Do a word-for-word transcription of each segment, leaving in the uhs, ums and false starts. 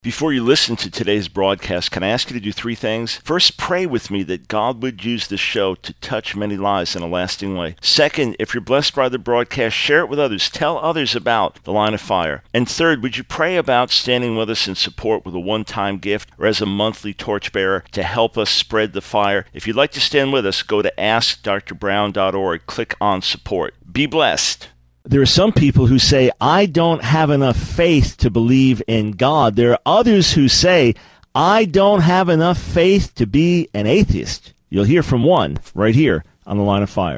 Before you listen to today's broadcast, can I ask you to do three things? First, pray with me that God would use this show to touch many lives in a lasting way. Second, if you're blessed by the broadcast, share it with others. Tell others about The Line of Fire. And third, would you pray about standing with us in support with a one-time gift or as a monthly torchbearer to help us spread the fire? If you'd like to stand with us, go to ask dr brown dot org. Click on support. Be blessed. There are some people who say, I don't have enough faith to believe in God. There are others who say, I don't have enough faith to be an atheist. You'll hear from one right here on The Line of Fire.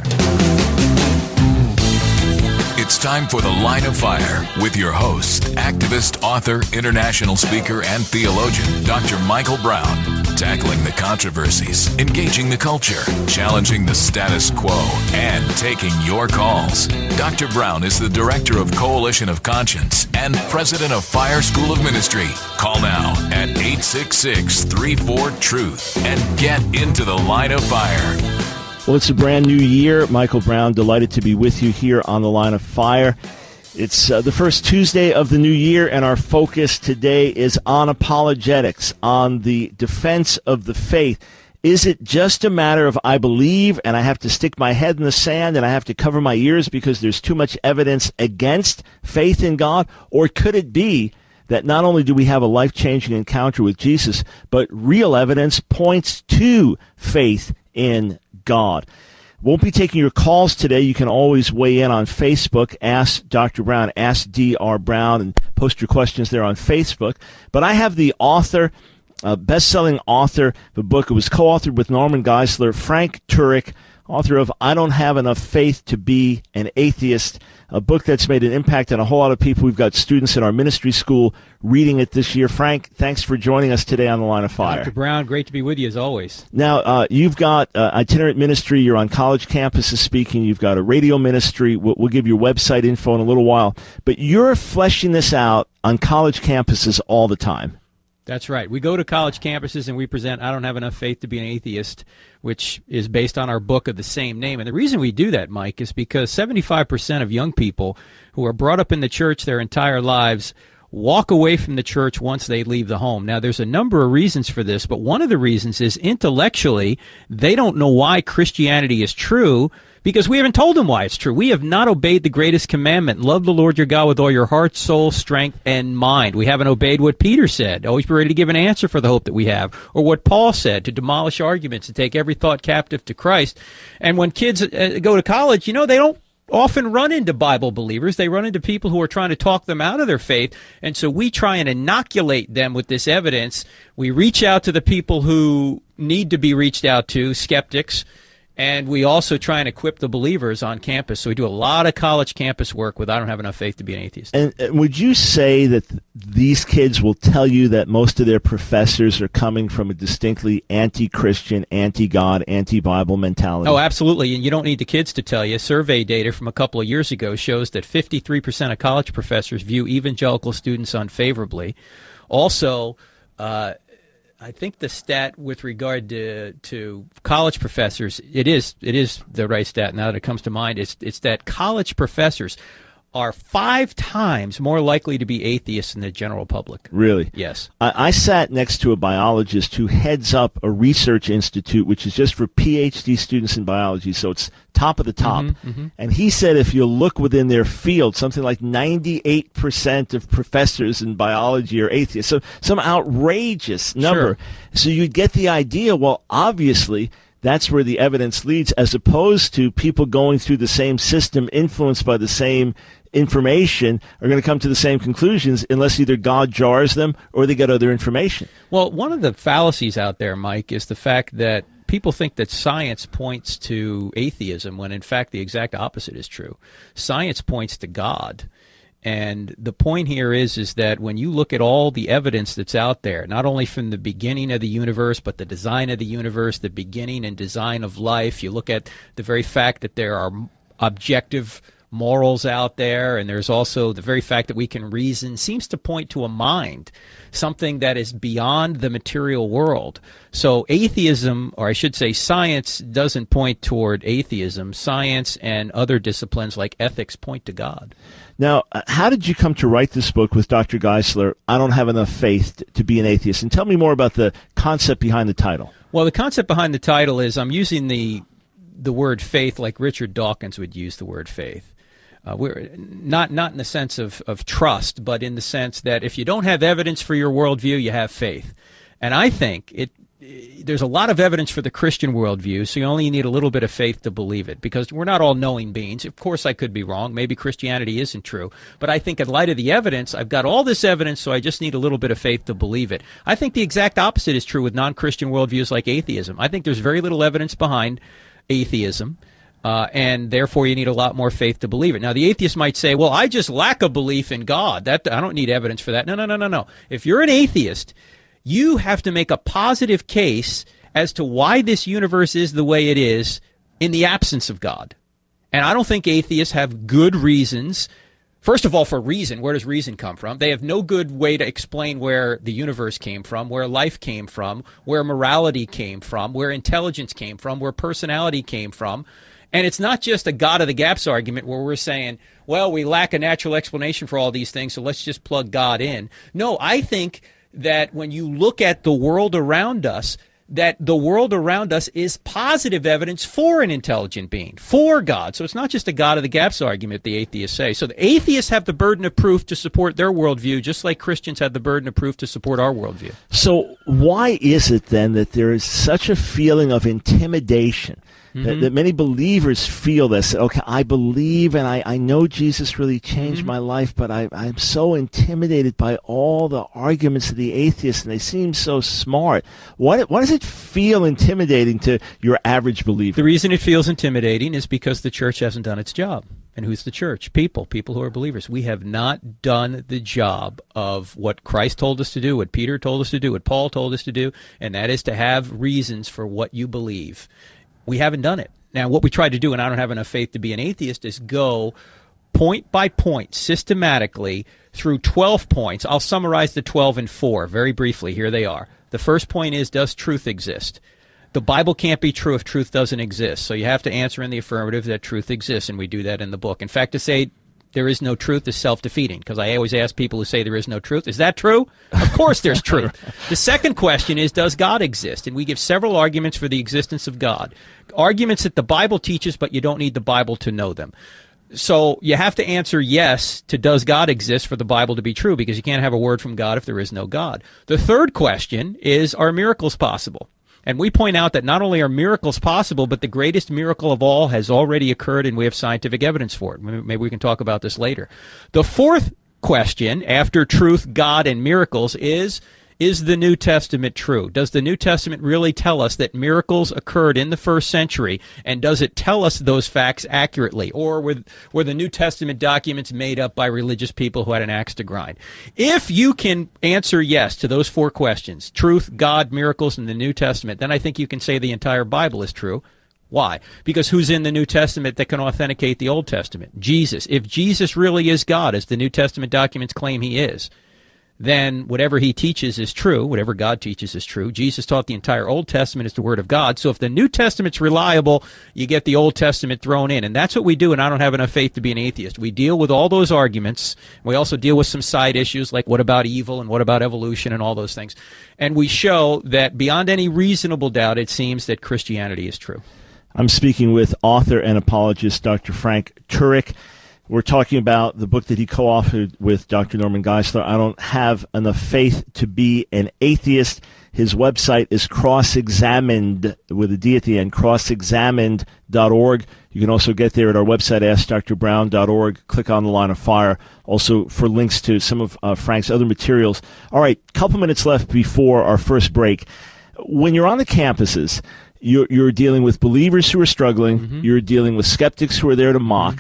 It's time for The Line of Fire with your host, activist, author, international speaker, and theologian, Doctor Michael Brown. Tackling the controversies, engaging the culture, challenging the status quo, and taking your calls. Doctor Brown is the director of Coalition of Conscience and president of Fire School of Ministry. Call now at eight six six, three four, truth and get into the Line of Fire. Well, it's a brand new year. Michael Brown, delighted to be with you here on The Line of Fire. It's uh, the first Tuesday of the new year, and our focus today is on apologetics, on the defense of the faith. Is it just a matter of I believe and I have to stick my head in the sand and I have to cover my ears because there's too much evidence against faith in God? Or could it be that not only do we have a life-changing encounter with Jesus, but real evidence points to faith in God? Won't be taking your calls today. You can always weigh in on Facebook. Ask Doctor Brown, Ask D R Brown, and post your questions there on Facebook. But I have the author, uh, best-selling author, the book. It was co-authored with Norman Geisler, Frank Turek, author of I Don't Have Enough Faith to Be an Atheist, a book that's made an impact on a whole lot of people. We've got students in our ministry school reading it this year. Frank, thanks for joining us today on The Line of Fire. Doctor Brown, great to be with you as always. Now, uh, you've got uh, itinerant ministry. You're on college campuses speaking. You've got a radio ministry. We'll, we'll give you website info in a little while. But you're fleshing this out on college campuses all the time. That's right. We go to college campuses and we present I Don't Have Enough Faith to Be an Atheist, which is based on our book of the same name. And the reason we do that, Mike, is because seventy-five percent of young people who are brought up in the church their entire lives walk away from the church once they leave the home. Now, there's a number of reasons for this, but one of the reasons is intellectually they don't know why Christianity is true, because we haven't told them why it's true. We have not obeyed the greatest commandment, love the Lord your God with all your heart, soul, strength, and mind. We haven't obeyed what Peter said, always be ready to give an answer for the hope that we have, or what Paul said, to demolish arguments, to take every thought captive to Christ. And when kids uh, go to college, you know, they don't often run into Bible believers. They run into people who are trying to talk them out of their faith. And so we try and inoculate them with this evidence. We reach out to the people who need to be reached out to, skeptics, and we also try and equip the believers on campus. So we do a lot of college campus work with I Don't Have Enough Faith to Be an Atheist. And, and would you say that th- these kids will tell you that most of their professors are coming from a distinctly anti-Christian, anti-God, anti-Bible mentality? Oh, absolutely. And you don't need the kids to tell you. Survey data from a couple of years ago shows that fifty-three percent of college professors view evangelical students unfavorably. Also, uh, I think the stat with regard to to college professors, it is it is the right stat now that it comes to mind. It's it's that college professors are five times more likely to be atheists than the general public. Really? Yes. I, I sat next to a biologist who heads up a research institute, which is just for P H D students in biology, so it's top of the top. Mm-hmm, mm-hmm. And he said if you look within their field, something like ninety-eight percent of professors in biology are atheists. So some outrageous number. Sure. So you get the idea, well, obviously that's where the evidence leads, as opposed to people going through the same system, influenced by the same information, are going to come to the same conclusions unless either God jars them or they get other information. Well, one of the fallacies out there, Mike, is the fact that people think that science points to atheism when in fact the exact opposite is true. Science points to God. And the point here is is that when you look at all the evidence that's out there, not only from the beginning of the universe, but the design of the universe, the beginning and design of life, you look at the very fact that there are objective morals out there, and there's also the very fact that we can reason seems to point to a mind, something that is beyond the material world. So atheism, or I should say science, doesn't point toward atheism. Science and other disciplines like ethics point to God. Now, how did you come to write this book with Doctor Geisler, I Don't Have Enough Faith to Be an Atheist? And tell me more about the concept behind the title. Well, the concept behind the title is I'm using the the word faith like Richard Dawkins would use the word faith. Uh, we're not not in the sense of, of trust, but in the sense that if you don't have evidence for your worldview, you have faith. And I think it there's a lot of evidence for the Christian worldview, so you only need a little bit of faith to believe it, because we're not all knowing beings. Of course, I could be wrong. Maybe Christianity isn't true. But I think in light of the evidence, I've got all this evidence, so I just need a little bit of faith to believe it. I think the exact opposite is true with non-Christian worldviews like atheism. I think there's very little evidence behind atheism. Uh, and therefore, you need a lot more faith to believe it. Now, the atheist might say, well, I just lack a belief in God. That I don't need evidence for that. No, no, no, no, no. If you're an atheist, you have to make a positive case as to why this universe is the way it is in the absence of God. And I don't think atheists have good reasons. First of all, for reason, where does reason come from? They have no good way to explain where the universe came from, where life came from, where morality came from, where intelligence came from, where personality came from. And it's not just a God of the gaps argument where we're saying, well, we lack a natural explanation for all these things, so let's just plug God in. No, I think that when you look at the world around us, that the world around us is positive evidence for an intelligent being, for God. So it's not just a God of the gaps argument, the atheists say. So the atheists have the burden of proof to support their worldview, just like Christians have the burden of proof to support our worldview. So why is it then that there is such a feeling of intimidation? Mm-hmm. That, that many believers feel this. Okay, I believe and I, I know Jesus really changed mm-hmm. my life, but I, I'm so intimidated by all the arguments of the atheists, and they seem so smart. Why, why does it feel intimidating to your average believer? The reason it feels intimidating is because the church hasn't done its job. And who's the church? People, people who are believers. We have not done the job of what Christ told us to do, what Peter told us to do, what Paul told us to do, and that is to have reasons for what you believe. We haven't done it. Now, what we tried to do, and I don't have enough faith to be an atheist, is go point by point, systematically, through twelve points. I'll summarize the twelve in four very briefly. Here they are. The first point is, does truth exist? The Bible can't be true if truth doesn't exist. So you have to answer in the affirmative that truth exists, and we do that in the book. In fact, to say there is no truth is self-defeating, because I always ask people who say there is no truth, is that true? Of course there's truth. The second question is, does God exist? And we give several arguments for the existence of God. Arguments that the Bible teaches, but you don't need the Bible to know them. So you have to answer yes to does God exist for the Bible to be true, because you can't have a word from God if there is no God. The third question is, are miracles possible? And we point out that not only are miracles possible, but the greatest miracle of all has already occurred, and we have scientific evidence for it. Maybe we can talk about this later. The fourth question, after truth, God, and miracles, is, is the New Testament true? Does the New Testament really tell us that miracles occurred in the first century, and does it tell us those facts accurately? Or were, were the New Testament documents made up by religious people who had an axe to grind? If you can answer yes to those four questions, truth, God, miracles, and the New Testament, then I think you can say the entire Bible is true. Why? Because who's in the New Testament that can authenticate the Old Testament? Jesus. If Jesus really is God, as the New Testament documents claim he is, then whatever he teaches is true. Whatever God teaches is true. Jesus taught the entire Old Testament is the Word of God. So if the New Testament's reliable, you get the Old Testament thrown in. And that's what we do, and I don't have enough faith to be an atheist. We deal with all those arguments. We also deal with some side issues like what about evil and what about evolution and all those things. And we show that beyond any reasonable doubt, it seems that Christianity is true. I'm speaking with author and apologist Doctor Frank Turek. We're talking about the book that he co-authored with Doctor Norman Geisler, I Don't Have Enough Faith to Be an Atheist. His website is cross-examined, with a D at the end, cross examined dot org. You can also get there at our website, ask dr brown dot org. Click on the Line of Fire, also for links to some of uh, Frank's other materials. All right, couple minutes left before our first break. When you're on the campuses, You're, you're dealing with believers who are struggling. Mm-hmm. You're dealing with skeptics who are there to mock. Mm-hmm.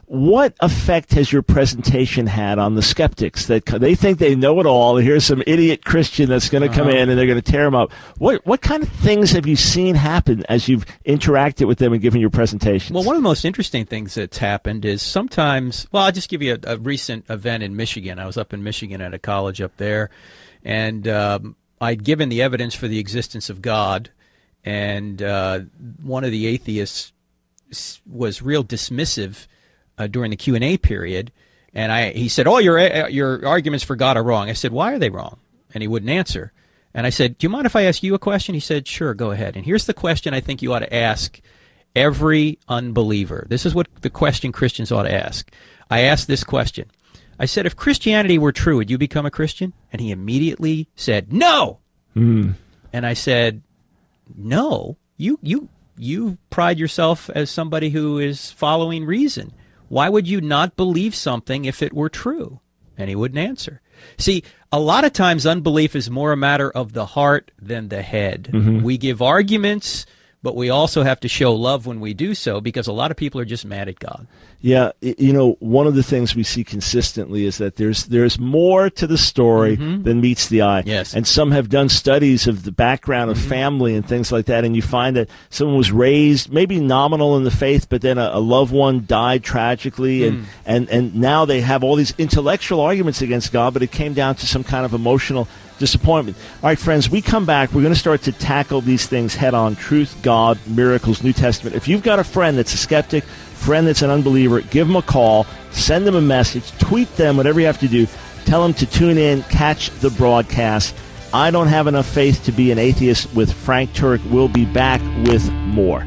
What effect has your presentation had on the skeptics that they think they know it all? Here's some idiot Christian that's going to come Uh-huh. in and they're going to tear them up. What what kind of things have you seen happen as you've interacted with them and given your presentations? Well, one of the most interesting things that's happened is sometimes, well, I'll just give you a, a recent event in Michigan. I was up in Michigan at a college up there, and um, I'd given the evidence for the existence of God, and uh, one of the atheists was real dismissive uh, during the Q and A period, and I he said, "Oh, your your arguments for God are wrong." I said, "Why are they wrong?" And he wouldn't answer. And I said, "Do you mind if I ask you a question?" He said, "Sure, go ahead." And here's the question I think you ought to ask every unbeliever. This is what the question Christians ought to ask. I asked this question. I said, if Christianity were true, would you become a Christian? And he immediately said, no. Mm. And I said, no, you you you pride yourself as somebody who is following reason. Why would you not believe something if it were true? And he wouldn't answer. See, a lot of times unbelief is more a matter of the heart than the head. Mm-hmm. We give arguments, but we also have to show love when we do so, because a lot of people are just mad at God. Yeah, you know, one of the things we see consistently is that there's there's more to the story mm-hmm. than meets the eye. Yes. And some have done studies of the background of mm-hmm. family and things like that, and you find that someone was raised maybe nominal in the faith, but then a, a loved one died tragically, mm. and, and, and now they have all these intellectual arguments against God, but it came down to some kind of emotional disappointment. All right, friends, we come back. We're going to start to tackle these things head on. Truth, God, miracles, New Testament. If you've got a friend that's a skeptic, friend that's an unbeliever, give them a call, send them a message, tweet them, whatever you have to do. Tell them to tune in, catch the broadcast. I Don't Have Enough Faith to Be an Atheist with Frank Turek. We'll be back with more.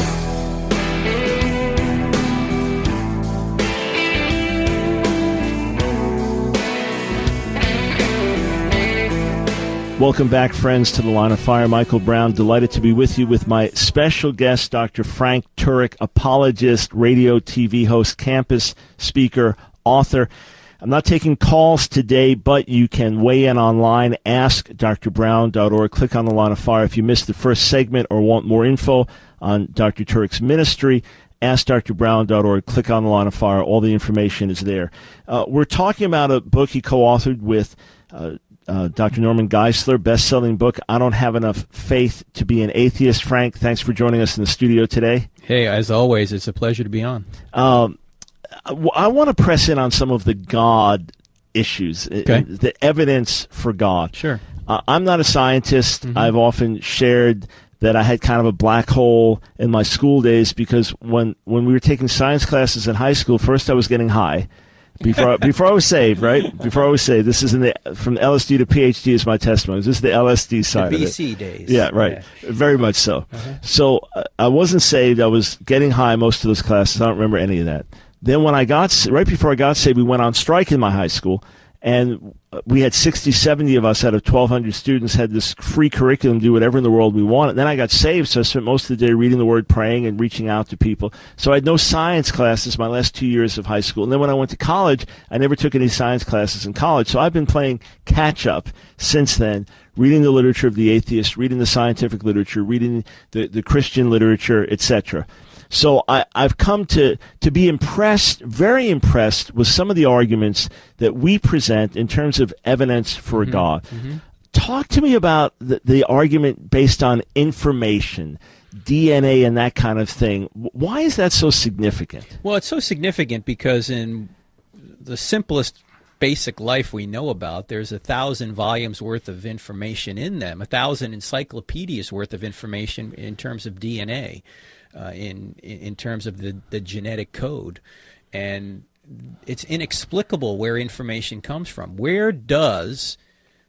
Welcome back, friends, to The Line of Fire. Michael Brown, delighted to be with you with my special guest, Doctor Frank Turek, apologist, radio, T V host, campus speaker, author. I'm not taking calls today, but you can weigh in online, ask d r brown dot org. Click on The Line of Fire. If you missed the first segment or want more info on Doctor Turek's ministry, ask d r brown dot org. Click on The Line of Fire. All the information is there. Uh, we're talking about a book he co-authored with uh, Uh, Doctor Norman Geisler, best-selling book, I Don't Have Enough Faith to Be an Atheist. Frank, thanks for joining us in the studio today. Hey, as always, it's a pleasure to be on. Um, I, I want to press in on some of the God issues, okay. the evidence for God. Sure. Uh, I'm not a scientist. Mm-hmm. I've often shared that I had kind of a black hole in my school days because when, when we were taking science classes in high school, first I was getting high. Before before I was saved, right? Before I was saved, this is in the from L S D to P H D is my testimony. This is the L S D side the of it. B C days. Yeah, right. Yeah. Very much so. Uh-huh. So uh, I wasn't saved. I was getting high most of those classes. I don't remember any of that. Then when I got right before I got saved, we went on strike in my high school, and we had sixty, seventy of us out of twelve hundred students had this free curriculum, do whatever in the world we wanted. Then I got saved, so I spent most of the day reading the Word, praying, and reaching out to people. So I had no science classes my last two years of high school. And then when I went to college, I never took any science classes in college. So I've been playing catch-up since then, reading the literature of the atheist, reading the scientific literature, reading the, the Christian literature, et cetera. So I, I've come to, to be impressed, very impressed with some of the arguments that we present in terms of evidence for mm-hmm. God. Mm-hmm. Talk to me about the, the argument based on information, D N A and that kind of thing. Why is that so significant? Well, it's so significant because in the simplest basic life we know about, there's a thousand volumes worth of information in them, a thousand encyclopedias worth of information in terms of D N A. Uh, in in terms of the, the genetic code, and it's inexplicable where information comes from. Where does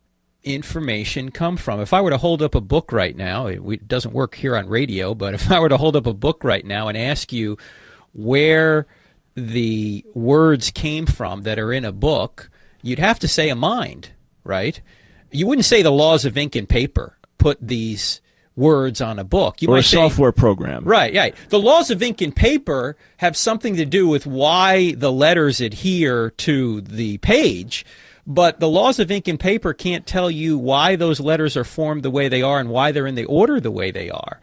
information come from? If I were to hold up a book right now, it, it doesn't work here on radio, but if I were to hold up a book right now and ask you where the words came from that are in a book, you'd have to say a mind, right? You wouldn't say the laws of ink and paper put these words on a book. You or might a say, software program. Right, right. The laws of ink and paper have something to do with why the letters adhere to the page, but the laws of ink and paper can't tell you why those letters are formed the way they are and why they're in the order the way they are.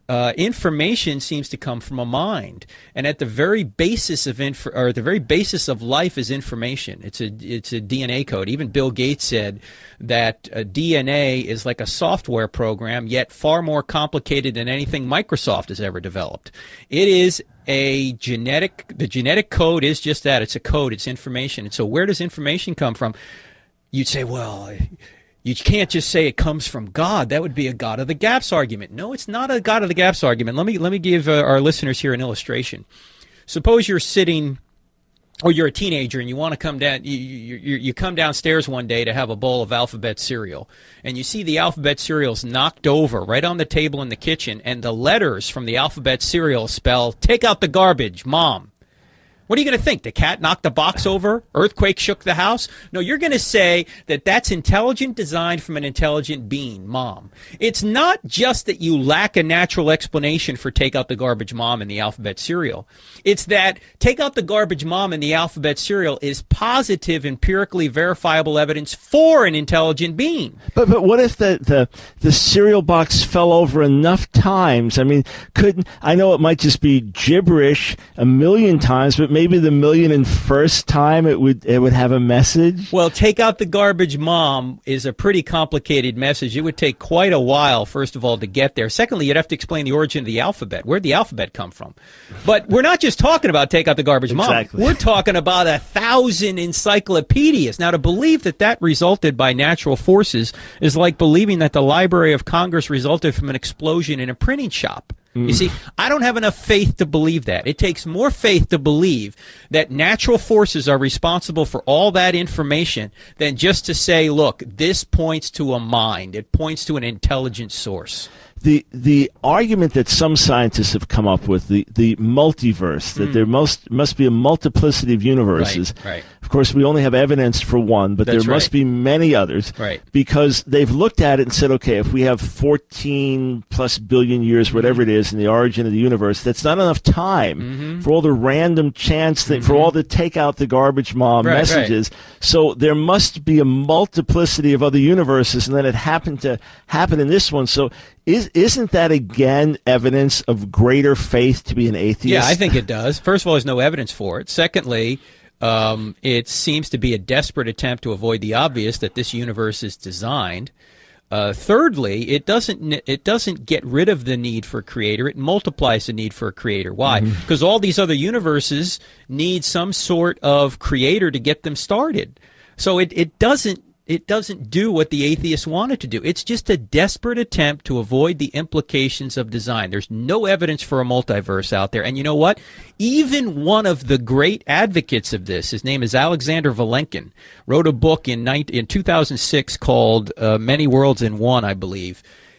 Uh, information seems to come from a mind, and at the very basis of inf- or the very basis of life is information. It's a it's a D N A code. Even Bill Gates said that uh, D N A is like a software program, yet far more complicated than anything Microsoft has ever developed. It is a genetic. The genetic code is just that. It's a code. It's information. And so, where does information come from? You'd say, well, you can't just say it comes from God. That would be a God of the gaps argument. No, it's not a God of the gaps argument. Let me let me give uh, our listeners here an illustration. Suppose you're sitting, or you're a teenager, and you want to come down. You, you, you come downstairs one day to have a bowl of alphabet cereal, and you see the alphabet cereal's knocked over right on the table in the kitchen, and the letters from the alphabet cereal spell "Take out the garbage, Mom." What are you going to think? The cat knocked the box over? Earthquake shook the house? No, you're going to say that that's intelligent design from an intelligent being, Mom. It's not just that you lack a natural explanation for take out the garbage, Mom in the alphabet cereal. It's that take out the garbage, Mom in the alphabet cereal is positive, empirically verifiable evidence for an intelligent being. But but what if the, the, the cereal box fell over enough times? I mean, couldn't I know it might just be gibberish a million times, but maybe the million and first time it would it would have a message? Well, take out the garbage, Mom is a pretty complicated message. It would take quite a while, first of all, to get there. Secondly, you'd have to explain the origin of the alphabet. Where'd the alphabet come from? But we're not just talking about take out the garbage, Mom. Exactly. We're talking about a thousand encyclopedias. Now, to believe that that resulted by natural forces is like believing that the Library of Congress resulted from an explosion in a printing shop. You see, I don't have enough faith to believe that. It takes more faith to believe that natural forces are responsible for all that information than just to say, look, this points to a mind. It points to an intelligent source. The the argument that some scientists have come up with, the, the multiverse, that mm. there must must be a multiplicity of universes. Right, right. Of course, we only have evidence for one, but That's there must right. be many others. Right. Because they've looked at it and said, okay, if we have fourteen plus billion years, whatever mm-hmm. it is, in the origin of the universe, that's not enough time mm-hmm. for all the random chance, thing, mm-hmm. for all the take out the garbage, Mom right, messages. Right. So there must be a multiplicity of other universes, and then it happened to happen in this one. So Is, isn't that, again, evidence of greater faith to be an atheist? Yeah, I think it does. First of all, there's no evidence for it. Secondly, um, it seems to be a desperate attempt to avoid the obvious that this universe is designed. Uh, thirdly, it doesn't it doesn't get rid of the need for a creator. It multiplies the need for a creator. Why? Because mm-hmm. all these other universes need some sort of creator to get them started. So it, it doesn't It doesn't do what the atheists want it to do. It's just a desperate attempt to avoid the implications of design. There's no evidence for a multiverse out there. And you know what? Even one of the great advocates of this, his name is Alexander Vilenkin, wrote a book in, in two thousand six called uh, Many Worlds in One, I believe.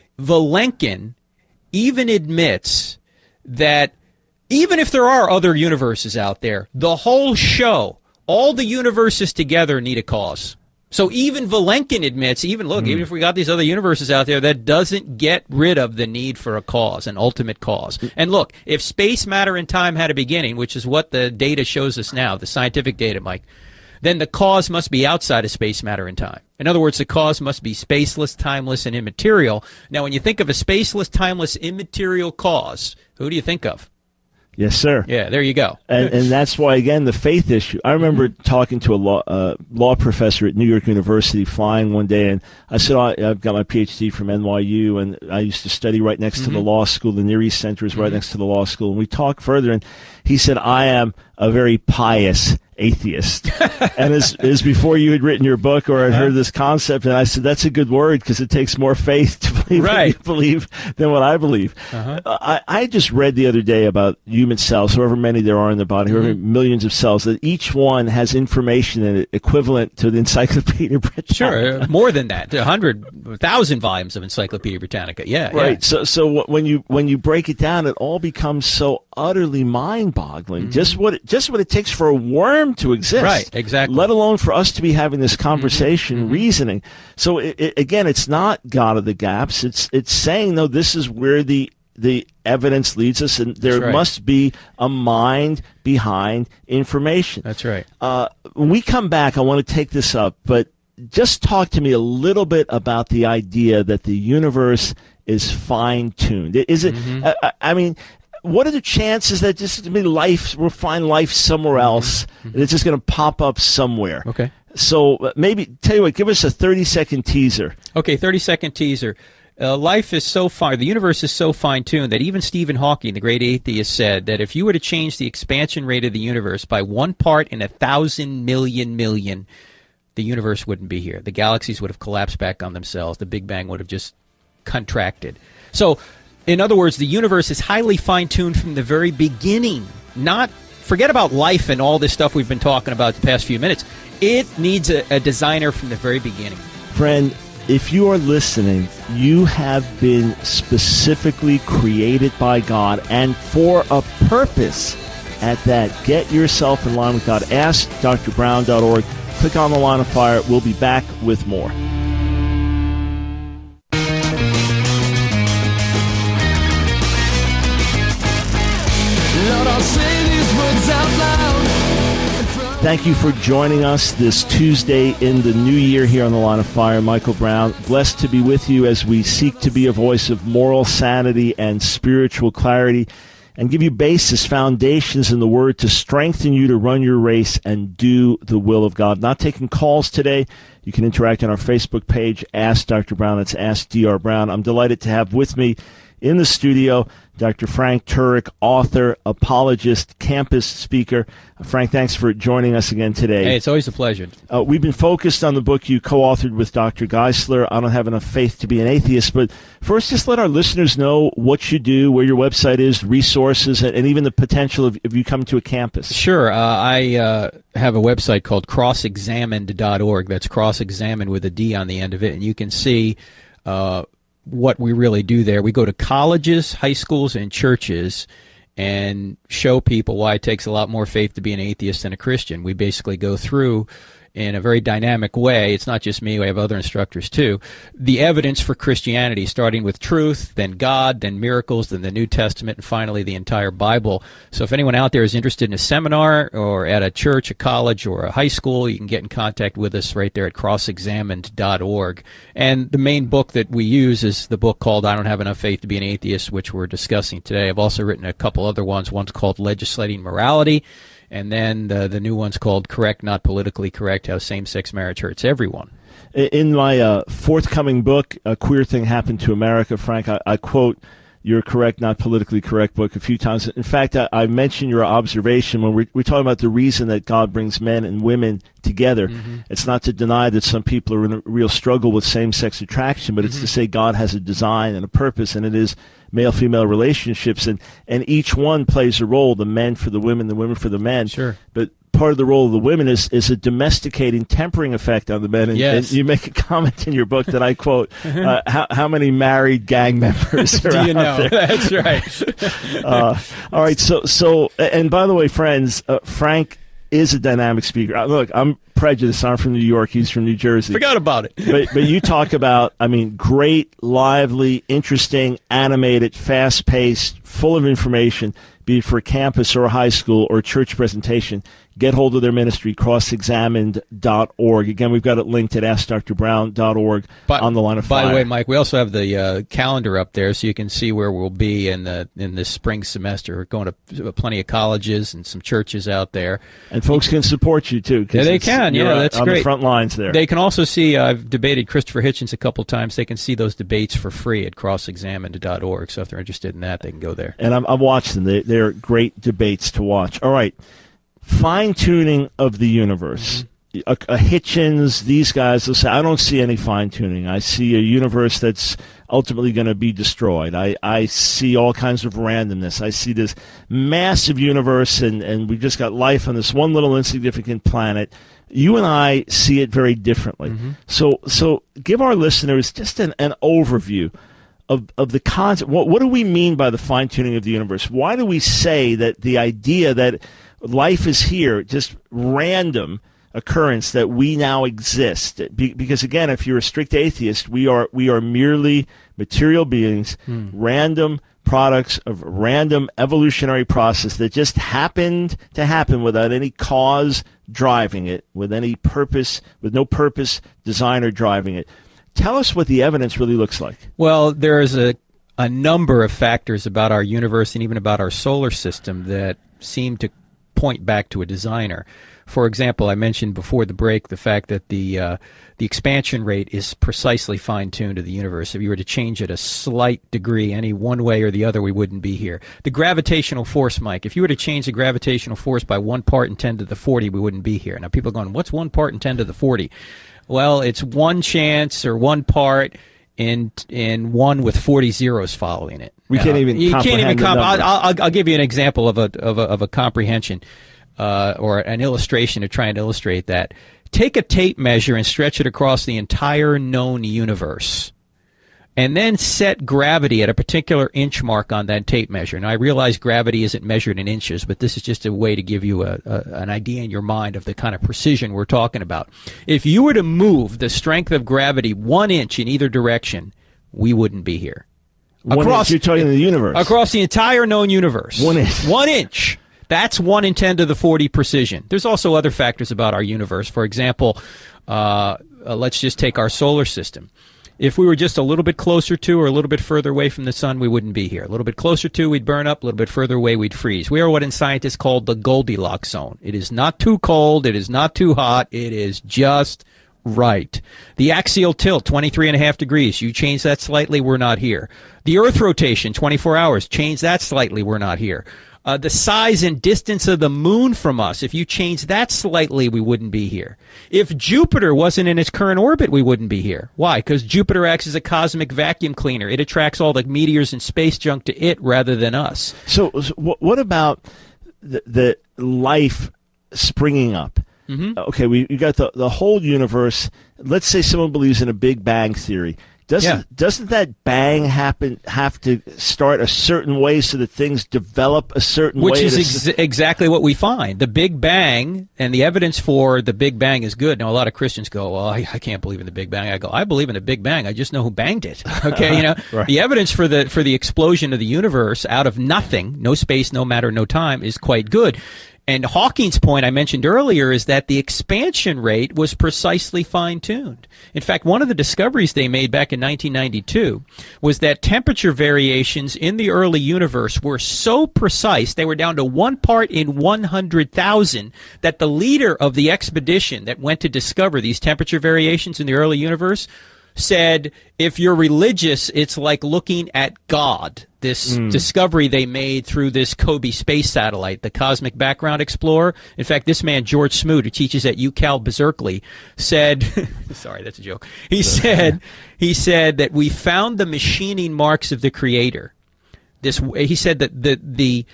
Vilenkin even admits that even if there are other universes out there, the whole show, all the universes together need a cause. So even Vilenkin admits, even look, mm. even if we got these other universes out there, that doesn't get rid of the need for a cause, an ultimate cause. And look, if space, matter, and time had a beginning, which is what the data shows us now, the scientific data, Mike, then the cause must be outside of space, matter, and time. In other words, the cause must be spaceless, timeless, and immaterial. Now, when you think of a spaceless, timeless, immaterial cause, who do you think of? Yes, sir. Yeah, there you go. And, and that's why, again, the faith issue. I remember mm-hmm. talking to a law uh, law professor at New York University, flying one day, and I said, oh, I've got my P H D from N Y U, and I used to study right next mm-hmm. to the law school. The Near East Center is right mm-hmm. next to the law school. And we talked further, and he said, I am a very pious atheist. And as, as before you had written your book or had uh-huh. heard this concept, and I said, that's a good word because it takes more faith to believe right. what you believe than what I believe. Uh-huh. Uh, I, I just read the other day about human cells, however many there are in the body, however mm-hmm. millions of cells, that each one has information in it equivalent to the Encyclopedia Britannica. Sure, more than that, a hundred, a thousand volumes of Encyclopedia Britannica. Yeah, right. Yeah. So, so when you when you break it down, it all becomes so utterly mind-boggling. Mm-hmm. Just what it, just what it takes for a worm to exist, right? Exactly. Let alone for us to be having this conversation, mm-hmm. reasoning. So it, it, again, it's not God of the gaps. It's it's saying though this is where the the evidence leads us, and there right. must be a mind behind information. That's right. Uh, when we come back, I want to take this up, but just talk to me a little bit about the idea that the universe is fine-tuned? Is it, mm-hmm. I, I mean, what are the chances that just, I mean, life, we'll find life somewhere else, mm-hmm. and it's just going to pop up somewhere? Okay. So maybe, tell you what, give us a thirty-second teaser. Okay, thirty-second teaser. Uh, life is so fine, the universe is so fine-tuned that even Stephen Hawking, the great atheist, said that if you were to change the expansion rate of the universe by one part in a thousand million million, the universe wouldn't be here. The galaxies would have collapsed back on themselves. The Big Bang would have just contracted. So, in other words, the universe is highly fine-tuned from the very beginning. Not, forget about life and all this stuff we've been talking about the past few minutes. It needs a, a designer from the very beginning. Friend, if you are listening, you have been specifically created by God and for a purpose. At that, get yourself in line with God. Ask D R brown dot org. Click on the Line of Fire. We'll be back with more. Lord, I'll say these words out loud. Thank you for joining us this Tuesday in the new year here on the Line of Fire. Michael Brown, blessed to be with you as we seek to be a voice of moral sanity and spiritual clarity and give you basis, foundations in the Word to strengthen you to run your race and do the will of God. Not taking calls today. You can interact on our Facebook page, Ask Doctor Brown. That's Ask D R Brown. I'm delighted to have with me in the studio Doctor Frank Turek, author, apologist, campus speaker. Frank, thanks for joining us again today. Hey, it's always a pleasure. Uh, we've been focused on the book you co-authored with Doctor Geisler, I Don't Have Enough Faith to Be an Atheist. But first, just let our listeners know what you do, where your website is, resources, and, and even the potential of if you come to a campus. Sure. Uh, I uh, have a website called cross examined dot org. That's cross-examined with a D on the end of it. And you can see uh, what we really do there. We go to colleges, high schools, and churches and show people why it takes a lot more faith to be an atheist than a Christian. We basically go through in a very dynamic way. It's not just me, we have other instructors too. The evidence for Christianity, starting with truth, then God, then miracles, then the New Testament, and finally the entire Bible. So if anyone out there is interested in a seminar or at a church, a college, or a high school, you can get in contact with us right there at cross examined dot org. And the main book that we use is the book called I Don't Have Enough Faith to Be an Atheist, which we're discussing today. I've also written a couple other ones. One's called Legislating Morality, and then the, the new one's called Correct, Not Politically Correct, How Same-Sex Marriage Hurts Everyone. In my uh, forthcoming book, A Queer Thing Happened to America, Frank, I, I quote your Correct, Not Politically Correct book a few times. In fact, I, I mentioned your observation when we're, we're talking about the reason that God brings men and women together. Mm-hmm. It's not to deny that some people are in a real struggle with same-sex attraction, but it's mm-hmm. to say God has a design and a purpose, and it is male-female relationships, and, and each one plays a role, the men for the women, the women for the men. Sure. But part of the role of the women is, is a domesticating, tempering effect on the men. And, yes. and you make a comment in your book that I quote, uh, how, how many married gang members are Do you out know? there? That's right. uh, all right, so, so, and by the way, friends, uh, Frank is a dynamic speaker. Uh, look, I'm prejudiced. I'm from New York. He's from New Jersey. Forgot about it. but but you talk about, I mean, great, lively, interesting, animated, fast-paced, full of information, be it for a campus or a high school or a church presentation. Get hold of their ministry, cross examined dot org. Again, we've got it linked at ask dr brown dot org but, on the Line of by Fire. the way, Mike, we also have the uh, calendar up there so you can see where we'll be in the in this spring semester. We're going to plenty of colleges and some churches out there. And folks can support you, too. Yeah, they can. Yeah, that's on great. On the front lines there. They can also see, uh, I've debated Christopher Hitchens a couple times. They can see those debates for free at cross examined dot org. So if they're interested in that, they can go there. And I'm, I've watched them. They, they're great debates to watch. All right. Fine-tuning of the universe. Mm-hmm. A, a Hitchens, these guys, they'll say, I don't see any fine-tuning. I see a universe that's ultimately going to be destroyed. I, I see all kinds of randomness. I see this massive universe, and, and we've just got life on this one little insignificant planet. You and I see it very differently. Mm-hmm. So so give our listeners just an, an overview of, of the concept. What, what do we mean by the fine-tuning of the universe? Why do we say that the idea that life is here, just random occurrence that we now exist? Be, because again, if you're a strict atheist, we are we are merely material beings, hmm. random products of a random evolutionary process that just happened to happen without any cause driving it, with any purpose, with no purpose, designer driving it. Tell us what the evidence really looks like. Well, there is a, a number of factors about our universe and even about our solar system that seem to point back to a designer. For example, I mentioned before the break the fact that the uh, the expansion rate is precisely fine-tuned to the universe. If you were to change it a slight degree, any one way or the other, we wouldn't be here. The gravitational force, Mike, if you were to change the gravitational force by one part in ten to the forty, we wouldn't be here. Now, people are going, what's one part in ten to the forty? Well, it's one chance or one part in in one with forty zeros following it. We can't even you comprehend can't even comp- the I'll, number. I'll, I'll give you an example of a of a, of a comprehension. Uh, or an illustration to try and illustrate that. Take a tape measure and stretch it across the entire known universe, and then set gravity at a particular inch mark on that tape measure. Now, I realize gravity isn't measured in inches, but this is just a way to give you a, a, an idea in your mind of the kind of precision we're talking about. If you were to move the strength of gravity one inch in either direction, we wouldn't be here. One Across, inch, you're talking the universe. Across the entire known universe. One inch. One inch. That's one in ten to the forty precision. There's also other factors about our universe. For example, uh, uh, let's just take our solar system. If we were just a little bit closer to or a little bit further away from the sun, we wouldn't be here. A little bit closer to, we'd burn up. A little bit further away, we'd freeze. We are what in scientists call the Goldilocks zone. It is not too cold. It is not too hot. It is just right. The axial tilt, twenty-three and a half degrees. You change that slightly, we're not here. The Earth rotation, twenty-four hours. Change that slightly, we're not here. Uh, the size and distance of the moon from us, if you change that slightly, we wouldn't be here. If Jupiter wasn't in its current orbit, we wouldn't be here. Why? Because Jupiter acts as a cosmic vacuum cleaner. It attracts all the meteors and space junk to it rather than us. So, so what about the, the life springing up? Mm-hmm. Okay, we, we got the, the whole universe. Let's say someone believes in a Big Bang theory. Doesn't Yeah. doesn't that bang happen have to start a certain way so that things develop a certain Which way? is to- ex- exactly what we find. The Big Bang, and the evidence for the Big Bang is good. Now, a lot of Christians go, well, I, I can't believe in the Big Bang. I go, I believe in the Big Bang. I just know who banged it. Okay, you know, Right. The evidence for the for the explosion of the universe out of nothing, no space, no matter, no time, is quite good. And Hawking's point I mentioned earlier is that the expansion rate was precisely fine-tuned. In fact, one of the discoveries they made back in nineteen ninety-two was that temperature variations in the early universe were so precise, they were down to one part in one hundred thousand, that the leader of the expedition that went to discover these temperature variations in the early universe said, if you're religious, it's like looking at God. This mm. discovery they made through this COBE space satellite, the Cosmic Background Explorer. In fact, this man, George Smoot, who teaches at UCal Berkeley, said, sorry, that's a joke. He said, he said that we found the machining marks of the Creator. This, he said that the, the,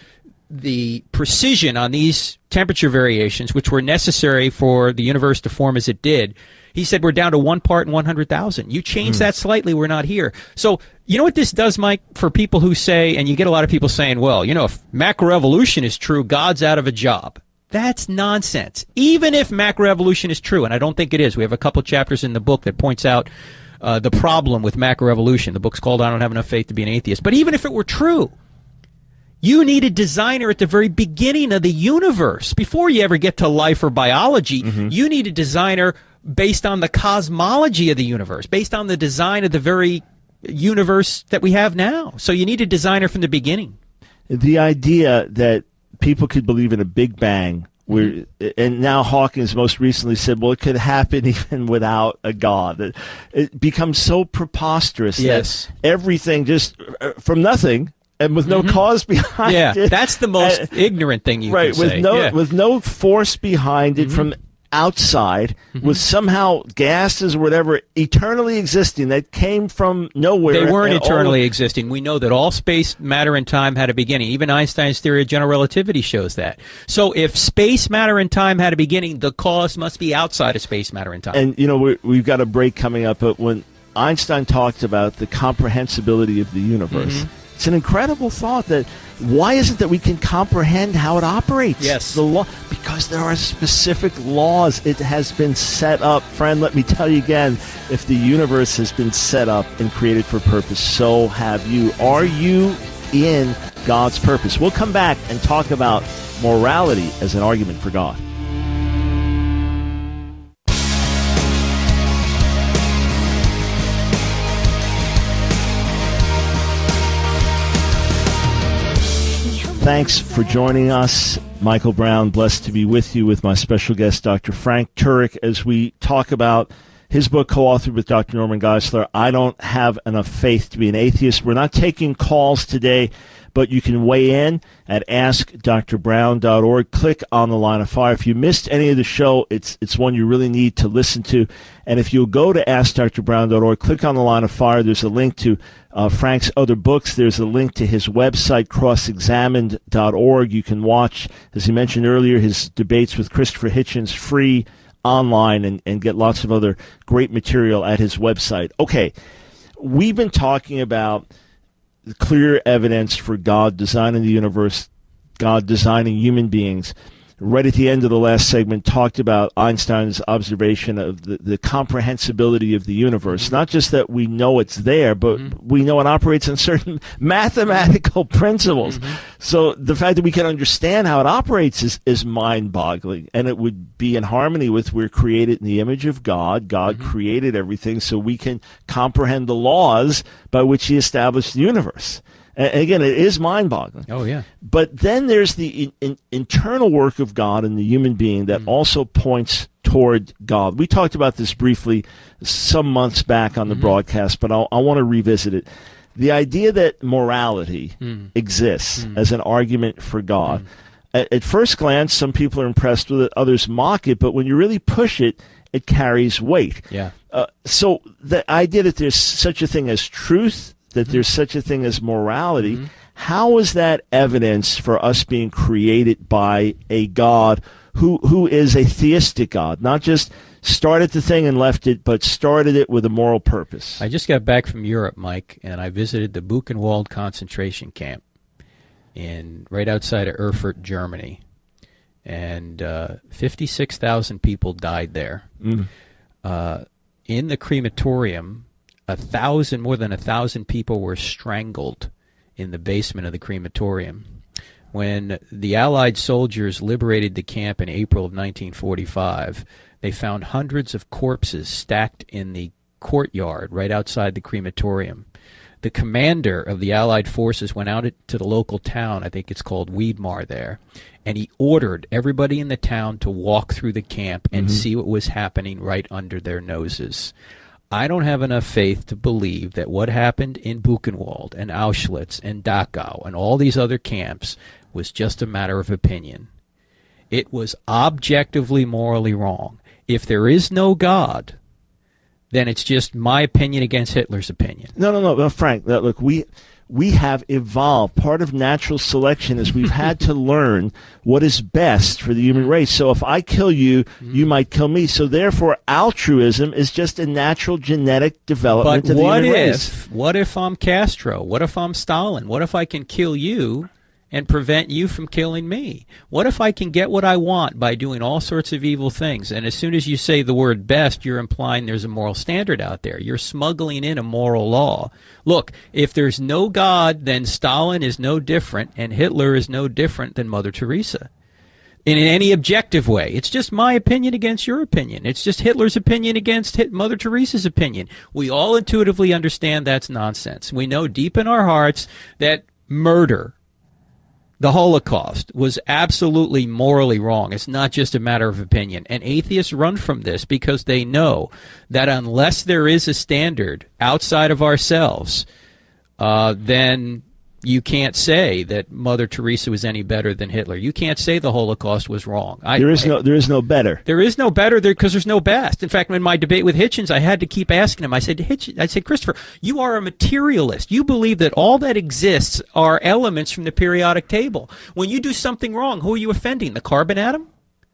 the precision on these temperature variations, which were necessary for the universe to form as it did, he said we're down to one part in one hundred thousand. You change mm. that slightly, we're not here. So you know what this does, Mike, for people who say, and you get a lot of people saying, well, you know, if macroevolution is true, God's out of a job. That's nonsense. Even if macroevolution is true, and I don't think it is. We have a couple chapters in the book that points out uh, the problem with macroevolution. The book's called I Don't Have Enough Faith to Be an Atheist. But even if it were true, you need a designer at the very beginning of the universe. Before you ever get to life or biology, mm-hmm. you need a designer based on the cosmology of the universe, based on the design of the very universe that we have now. So you need a designer from the beginning. The idea that people could believe in a Big Bang, where, mm-hmm. and now Hawkins most recently said, well, it could happen even without a God. It, it becomes so preposterous yes. that everything just uh, from nothing and with no mm-hmm. cause behind yeah, it. Yeah, that's the most uh, ignorant thing you right, can with say. No, yeah. with no force behind it mm-hmm. from outside, mm-hmm. with somehow gases or whatever eternally existing that came from nowhere. They weren't and eternally all, existing. We know that all space, matter, and time had a beginning. Even Einstein's theory of general relativity shows that. So if space, matter, and time had a beginning, the cause must be outside of space, matter, and time. And, you know, we're, we've got a break coming up, but when Einstein talked about the comprehensibility of the universe, mm-hmm. it's an incredible thought that why is it that we can comprehend how it operates? Yes. The law, because there are specific laws. It has been set up. Friend, let me tell you again, if the universe has been set up and created for purpose, so have you. Are you in God's purpose? We'll come back and talk about morality as an argument for God. Thanks for joining us. Michael Brown, blessed to be with you with my special guest, Doctor Frank Turek, as we talk about his book co-authored with Doctor Norman Geisler, I Don't Have Enough Faith to Be an Atheist. We're not taking calls today, but you can weigh in at ask dr brown dot org. Click on the Line of Fire. If you missed any of the show, it's it's one you really need to listen to. And if you'll go to ask dr brown dot org, click on the Line of Fire. There's a link to uh, Frank's other books. There's a link to his website, cross examined dot org. You can watch, as he mentioned earlier, his debates with Christopher Hitchens free online and, and get lots of other great material at his website. Okay, we've been talking about clear evidence for God designing the universe, God designing human beings. Right at the end of the last segment, talked about Einstein's observation of the, the comprehensibility of the universe. Mm-hmm. Not just that we know it's there, but mm-hmm. we know it operates on certain mathematical principles. Mm-hmm. So the fact that we can understand how it operates is, is mind-boggling, and it would be in harmony with we're created in the image of God. God mm-hmm. created everything, so we can comprehend the laws by which he established the universe. And again, it is mind-boggling. Oh, yeah. But then there's the in, in, internal work of God in the human being that mm. also points toward God. We talked about this briefly some months back on the mm-hmm. broadcast, but I'll, I want to revisit it. The idea that morality mm. exists mm. as an argument for God. Mm. At, at first glance, some people are impressed with it, others mock it, but when you really push it, it carries weight. Yeah. Uh, so the idea that there's such a thing as truth, that there's such a thing as morality, mm-hmm. how is that evidence for us being created by a God who who is a theistic God, not just started the thing and left it, but started it with a moral purpose? I just got back from Europe, Mike, and I visited the Buchenwald concentration camp in right outside of Erfurt, Germany, and uh, fifty-six thousand people died there. Mm. Uh, in the crematorium, A thousand, more than a thousand people were strangled in the basement of the crematorium. When the Allied soldiers liberated the camp in April of nineteen forty-five, they found hundreds of corpses stacked in the courtyard right outside the crematorium. The commander of the Allied forces went out to the local town, I think it's called Wiedmar there, and he ordered everybody in the town to walk through the camp and mm-hmm. see what was happening right under their noses. I don't have enough faith to believe that what happened in Buchenwald and Auschwitz and Dachau and all these other camps was just a matter of opinion. It was objectively morally wrong. If there is no God, then it's just my opinion against Hitler's opinion. No, no, no, no Frank, look, we... We have evolved. Part of natural selection is we've had to learn what is best for the human race. So if I kill you, mm. you might kill me. So therefore, altruism is just a natural genetic development but of the what human if, race. What if I'm Castro? What if I'm Stalin? What if I can kill you and prevent you from killing me? What if I can get what I want by doing all sorts of evil things? And as soon as you say the word best, you're implying there's a moral standard out there. You're smuggling in a moral law. Look, if there's no God, then Stalin is no different, and Hitler is no different than Mother Teresa. In any objective way. It's just my opinion against your opinion. It's just Hitler's opinion against Mother Teresa's opinion. We all intuitively understand that's nonsense. We know deep in our hearts that murder, the Holocaust, was absolutely morally wrong. It's not just a matter of opinion. And atheists run from this because they know that unless there is a standard outside of ourselves, uh, then you can't say that Mother Teresa was any better than Hitler. You can't say the Holocaust was wrong. I, there is no, there is no better. There is no better there because there's no best. In fact, in my debate with Hitchens, I had to keep asking him. I said, Hitchens, I said, Christopher, you are a materialist. You believe that all that exists are elements from the periodic table. When you do something wrong, who are you offending? The carbon atom?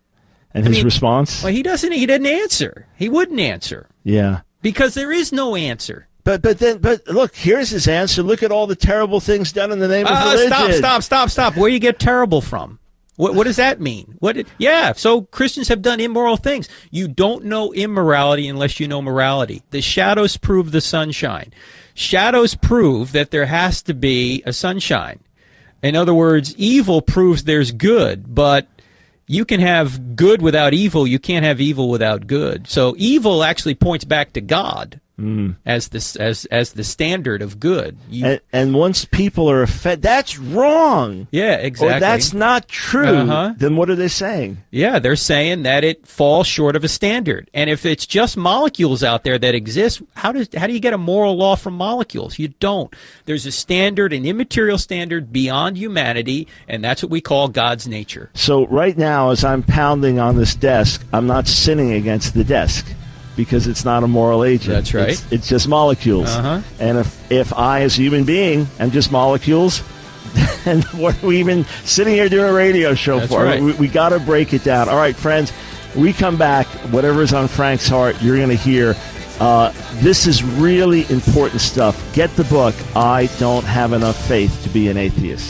And I his mean, response? Well, he doesn't. He didn't answer. He wouldn't answer. Yeah. Because there is no answer. But but then but look, here's his answer. Look at all the terrible things done in the name of uh, religion. Stop, stop, stop, stop. Where do you get terrible from? What what does that mean? What? Yeah, so Christians have done immoral things. You don't know immorality unless you know morality. The shadows prove the sunshine. Shadows prove that there has to be a sunshine. In other words, evil proves there's good, but you can have good without evil. You can't have evil without good. So evil actually points back to God. mm. as the as as the standard of good. You, and, and once people are offended, that's wrong. Yeah, exactly. Or that's not true. Uh-huh. Then what are they saying? Yeah, they're saying that it falls short of a standard. And if it's just molecules out there that exist, how does how do you get a moral law from molecules? You don't. There's a standard, an immaterial standard beyond humanity, and that's what we call God's nature. So right now, as I'm pounding on this desk, I'm not sinning against the desk, because it's not a moral agent. That's right. It's, it's just molecules. Uh-huh. And if, if I, as a human being, am just molecules, then what are we even sitting here doing a radio show That's for? right. We, we got to break it down. All right, friends, we come back. Whatever's on Frank's heart, you're going to hear. Uh, this is really important stuff. Get the book, I Don't Have Enough Faith to Be an Atheist.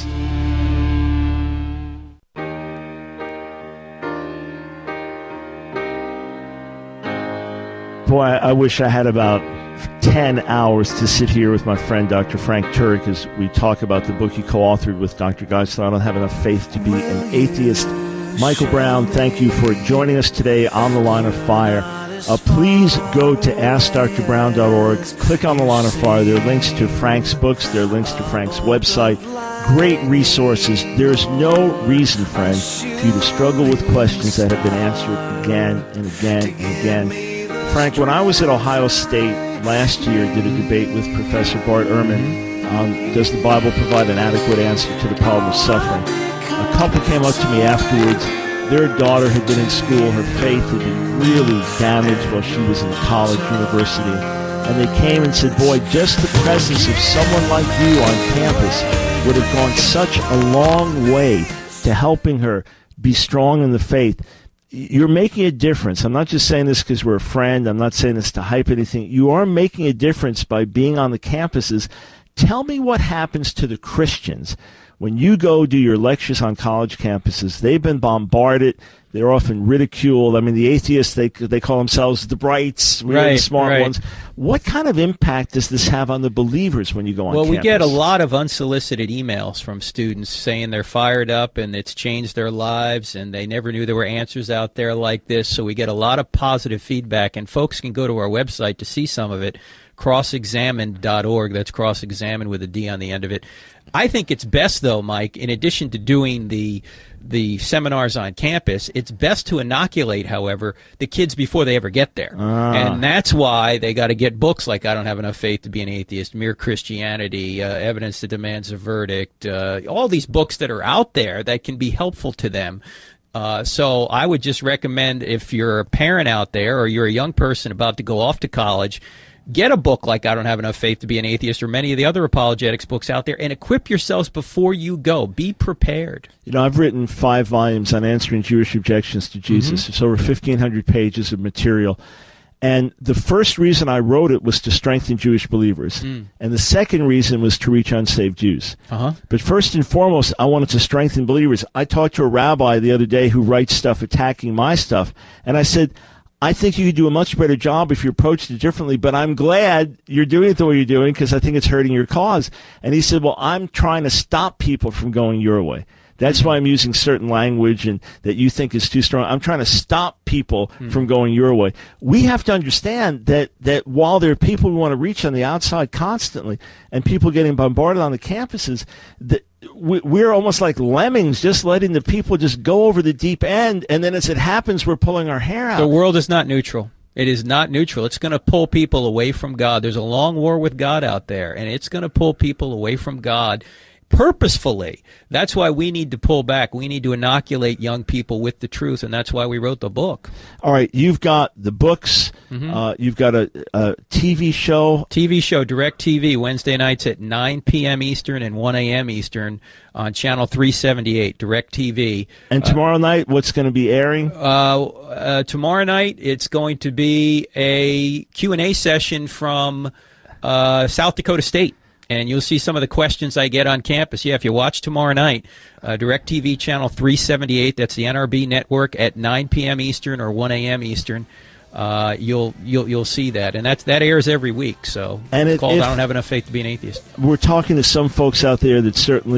Boy, I wish I had about ten hours to sit here with my friend Doctor Frank Turek as we talk about the book he co-authored with Doctor Geisler, I Don't Have Enough Faith to Be an Atheist. Michael Brown, thank you for joining us today on The Line of Fire. Uh, please go to ask dr brown dot org. Click on The Line of Fire. There are links to Frank's books. There are links to Frank's website. Great resources. There's no reason, friend, for you to struggle with questions that have been answered again and again and again. Frank, when I was at Ohio State last year, did a debate with Professor Bart Ehrman on does the Bible provide an adequate answer to the problem of suffering. A couple came up to me afterwards. Their daughter had been in school. Her faith had been really damaged while she was in college, university. And they came and said, boy, just the presence of someone like you on campus would have gone such a long way to helping her be strong in the faith. You're making a difference. I'm not just saying this because we're a friend. I'm not saying this to hype anything. You are making a difference by being on the campuses. Tell me what happens to the Christians when you go do your lectures on college campuses. They've been bombarded. They're often ridiculed. I mean, the atheists, they they call themselves the brights. We're right, the smart right. ones. What kind of impact does this have on the believers when you go on well, campus? Well, we get a lot of unsolicited emails from students saying they're fired up and it's changed their lives and they never knew there were answers out there like this. So we get a lot of positive feedback, and folks can go to our website to see some of it, cross examine dot org. That's cross-examine with a D on the end of it. I think it's best, though, Mike, in addition to doing the the seminars on campus, it's best to inoculate, however, the kids before they ever get there. Ah. And that's why they got to get books like I Don't Have Enough Faith to Be an Atheist, Mere Christianity, uh, Evidence That Demands a Verdict, uh, all these books that are out there that can be helpful to them. Uh, so I would just recommend, if you're a parent out there or you're a young person about to go off to college, get a book like I Don't Have Enough Faith to Be an Atheist or many of the other apologetics books out there, and equip yourselves before you go. Be prepared. You know, I've written five volumes on answering Jewish objections to Jesus. Mm-hmm. It's over fifteen hundred pages of material. And the first reason I wrote it was to strengthen Jewish believers. Mm. And the second reason was to reach unsaved Jews. Uh-huh. But first and foremost, I wanted to strengthen believers. I talked to a rabbi the other day who writes stuff attacking my stuff. And I said, I think you could do a much better job if you approached it differently, but I'm glad you're doing it the way you're doing because I think it's hurting your cause. And he said, well, I'm trying to stop people from going your way. That's why I'm using certain language and that you think is too strong. I'm trying to stop people mm. from going your way. We have to understand that, that while there are people we want to reach on the outside constantly and people getting bombarded on the campuses, that we're almost like lemmings, just letting the people just go over the deep end, and then as it happens, we're pulling our hair out. The world is not neutral. It is not neutral. It's going to pull people away from God. There's a long war with God out there, and it's going to pull people away from God purposefully. That's why we need to pull back. We need to inoculate young people with the truth, and that's why we wrote the book. All right, you've got the books. Mm-hmm. Uh, you've got a, a T V show. T V show, DirecTV, Wednesday nights at nine p.m. Eastern and one a.m. Eastern on Channel three seventy-eight, DirecTV. And tomorrow uh, night, what's going to be airing? Uh, uh, tomorrow night, it's going to be a Q and A session from uh, South Dakota State. And you'll see some of the questions I get on campus. Yeah, if you watch tomorrow night, uh, DirecTV Channel three seventy-eight, that's the N R B network, at nine p.m. Eastern or one a.m. Eastern, uh, you'll you'll you'll see that. And that's, that airs every week. So and it's it, called if, I Don't Have Enough Faith to Be an Atheist. We're talking to some folks out there that certainly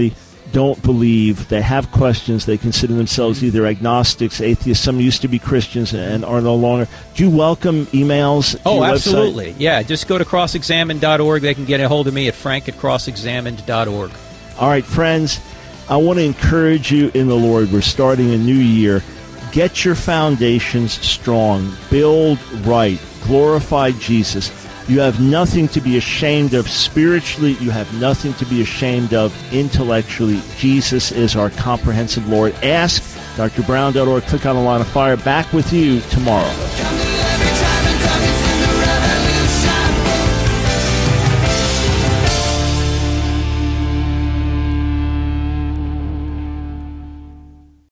don't believe, they have questions, they consider themselves either agnostics, atheists, some used to be Christians and are no longer. Do you welcome emails to Oh, your absolutely. website? Yeah, just go to cross examined dot org. They can get a hold of me at frank at cross examined dot org. All right, friends, I want to encourage you in the Lord. We're starting a new year. Get your foundations strong. Build right. Glorify Jesus. You have nothing to be ashamed of spiritually. You have nothing to be ashamed of intellectually. Jesus is our comprehensive Lord. Ask, D R brown dot org. Click on the Line of Fire. Back with you tomorrow.